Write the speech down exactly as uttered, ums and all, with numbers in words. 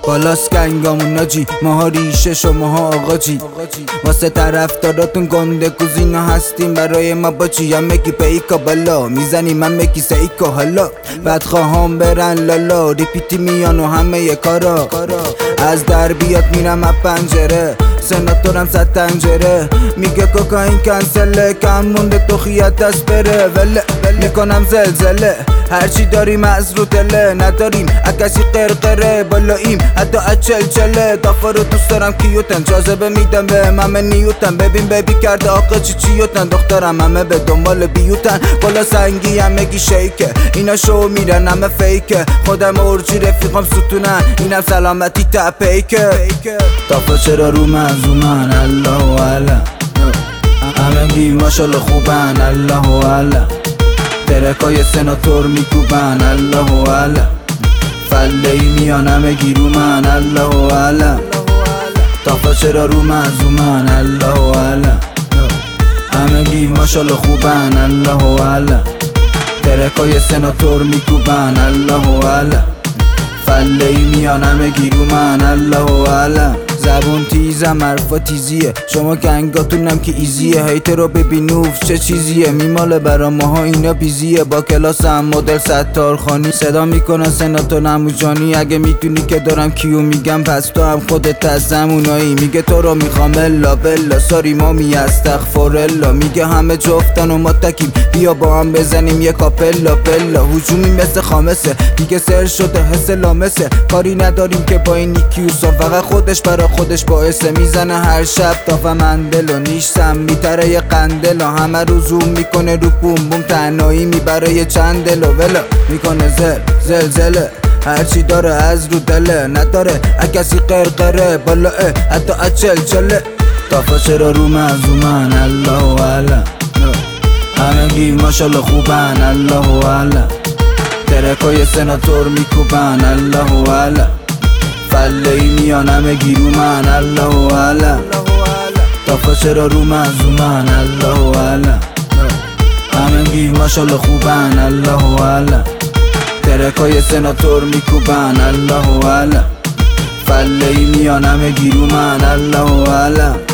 بالاست گنگامون ناجی، ماها ریشه شماها آقا جی. واسه طرفداراتون گنده کوزینا هستیم، برای ما باجی. هم مگی پیکا بالا میزنیم، من مگی سیکا حالا بدخواهام برن لالا. ریپیتی میان و همه ی کارا از در بیاد میرم از پنجره. سناتورم صد تنجره میگه کوکائین کنسله، کم مونده تو خیات دست بره. وله میکنم زلزله، هرچی داریم از رو دله. نداریم اکسی قرقره، بالاییم حتی از چلچله. دافا رو دوست دارم کیوتن، جاذبه میدم به همه نیوتن. ببین بیبی کرده آقا چی چیوتن، دخترم همه به دنبال بیوتن. بالا سنگی همگی شیکه، اینا شو میرن همه فیکه. خودم ارجی رفیقم ستونن، اینم سلامتی تپیکه. دافا چرا رو منظومن، الله اعلم. همگی ماشالله خوبن، الله اعلم. ترکای سناتور میکوبن، الله اعلم. فله ای میان همگی رو من، الله اعلم. دافا چرا رو منظومن، الله اعلم. همگی ماشالله خوبن، الله اعلم. ترکای سناتور میکوبن، الله اعلم. فله ای میان همگی رو من، الله اعلم. زبون تیزم حرفا تیزیه، شما گنگاتونم که ایزیه. هیتر رو ببین نوف چه چیزیه، میماله برا ماها اینا بیزیه. با کلاس هم مدل ستار خانی، صدا میکنن سناتور نموجانی. اگه میدونی که دارم کیو میگم، پس تو هم خودت از زمونایی. میگه تو رو میخوام الا بلا، ساری مامی استغفرالله. میگه همه جفتن و ما تکیم، بیا با هم بزنیم یه کاپلا پلا. هجومی مثل خامسه دیگه، سر شده حس لامسه. کاری نداریم که با این یکیوسا، فقط خودش برا خودش باعثه. میزنه هر شب دافا مندل و نیشتم میتره یه قندل. همه رو زوم میکنه رو بوم بوم، تنهایی میبره یه چند دل. و ولا میکنه زل زلزله، هرچی داره از رو دله. نداره اکسی قرقره، بالاه حتی از چلچله. دافا چرا رو منظومن، الله اعلم. همگی ماشالله خوبن، الله اعلم. ترکای سناتور میکوبن، الله اعلم. فله ای میان همگی رو من، الله اعلم. دافا چرا رو منظومن، الله اعلم. همگی ماشالله خوبن، الله اعلم. ترکای سناتور میکوبن، الله اعلم. فله ای میان همگی رو من، الله اعلم.